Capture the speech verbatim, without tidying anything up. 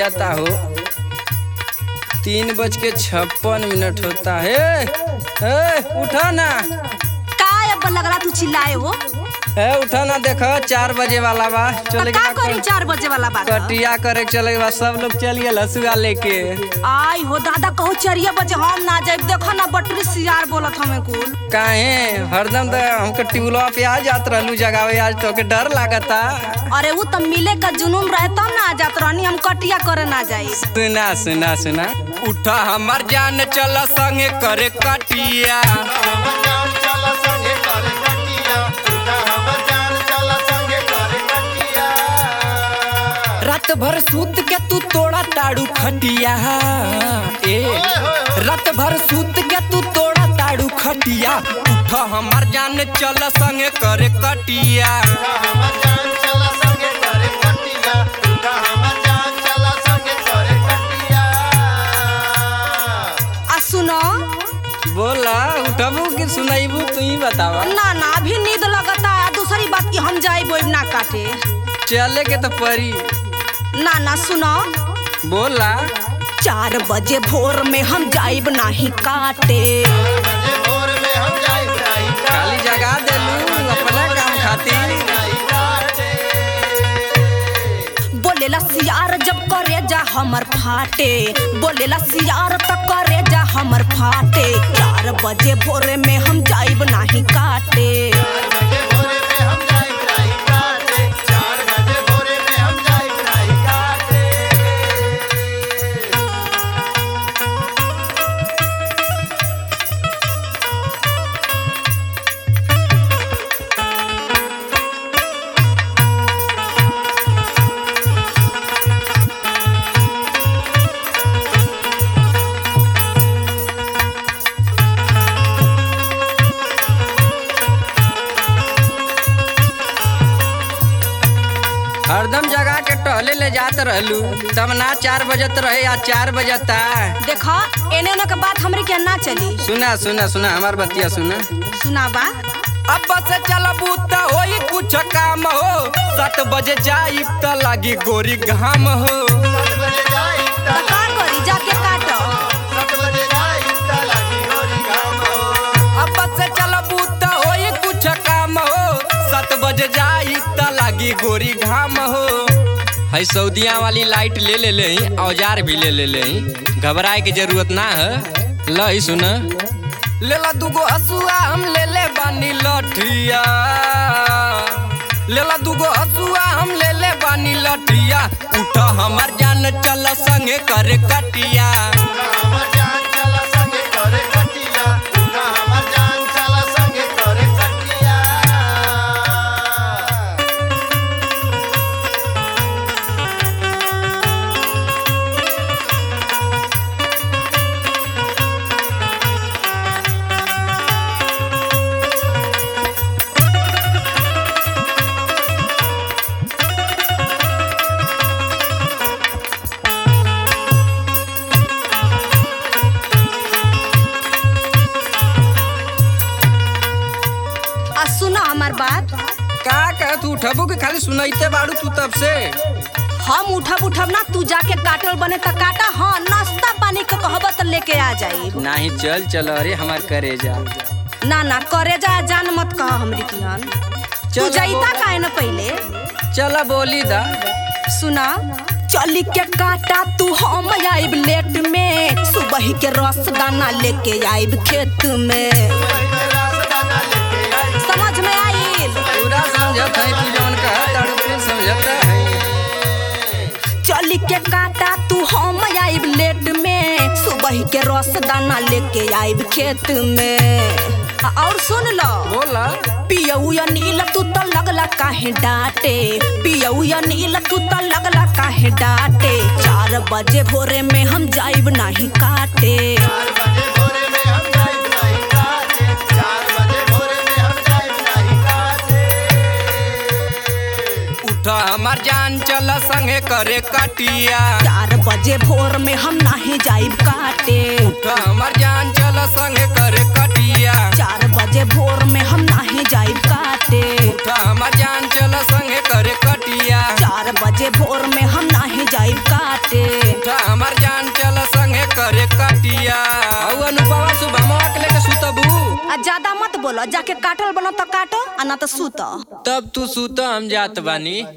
जाता हो। तीन बज के छप्पन मिनट होता है। ए, उठा ना। का अब लग रहा तू चिल्लाए हो? है उठा ना, देखो चार बजे वाला बा। चले का करी चार बजे वाला बात? कटिया करे चले बा, सब लोग चलिए लसुआ लेके। आई हो दादा कहू चारिये बजे हम ना जाए। देखो ना बटरी सियार बोलत हमें कुल। काहे हरदम तो हमके टिबुलवा पे आ जात रहलू जगावे, आज तो के डर लागता। अरे वो तो मिले का जुनून रहे तब ना आ जात रहनी, हम कटिया करे ना जाई। सुना सुना सुना, उठा हमार जान चला संगे करे कटिया। रात भर सूत के तू तोड़ा ताड़ू खटिया। ए रात भर सूत के तू तोड़ा ताड़ू खटिया। उठा हमार जान चल संगे करे कटिया। आ सुनो, बोला उठबू कि सुनाइबू, तू ही बतावा। ना ना अभी नींद लगता है। दूसरी बात की हम जाए बोल ना काटे। चले के तो परी। ना ना सुनो, बोला चार बजे भोर में हम जाइब नहीं काटे। खाली जगा देलू अपना काम खातिर। बोलेला सियार जब करे जा हमर फाटे। बोलेला सियार त करे जा हमर फाटे। चार बजे भोर में हम जाइब नहीं काटे। हरदम जगा के टहले ले जात रहलू, तब ना चार बजत रहे या चार बजता। देखा एने ओने के बात हमरे के ना चली। सुना सुना सुना हमार बतिया सुना। सुना बा, अब से चलबू त होई कुछ काम हो। सात बजे जाई त लागी गोरी घाम हो। त का करी जाके काटो। अब से चलबू त होई कुछ काम हो। सात बजे जाई त लागी गोरी घाम हो। है सऊदिया वाली लाइट ले ले ले, औजार भी ले ले ले, घबराए की जरूरत ना है। ल सुन, ले ला दूगो हसुआ हम ले ले बानी लठिया। ले ला दूगो हसुआ हम ले ले बानी लठिया। उठा हमार जान चल संगे करे कटिया। हमार बात का कह तू उठबू के खाली सुनाइते बाड़ू तू तब से। हम उठब उठब ना, तू जाके काटल बने त काटा। हाँ नाश्ता पानी के कहब त लेके आ जाई। नहीं चल चल, अरे हमार करे जा। ना ना करे जा, जान मत कह हमरी किहन। तू जाइता काहे ना पहले। चला बोली दा। सुना, चली के काटा तू हम आइब लेट में। सुबह के रस दाना लेके आइब खेत में। समझ में आइल? पूरा समझत है तू जौन कहा ताड़ू पे समझत है। चली के काटा तू हम आइब लेट में। सुबह के रस दाना लेके आइब खेत में। और सुन लो, बोला पियऊ या नील तू तो लगला काहे डांटे। पियऊ या नील तू तो लगला काहे डांटे। चार बजे भोरे में हम जाइब नहीं काटे। हमार जान चल संगे करे कटिया। चार बजे भोर में हम नहीं जाइब काटे। हमार जान चल संगे करे कटिया। चार बजे भोर में हम नहीं जाइब काटे। हमार जान चल संगे करे कटिया। चार बजे भोर में हम नहीं जाइब काटे। करे कटिया औ अनुपवा सुबहवा के लेके सुतबू। आ ज्यादा मत बोलो, जाके काटल बनो तो काटो आ ना तो सूतो। तब तू सुत हम जात बानी।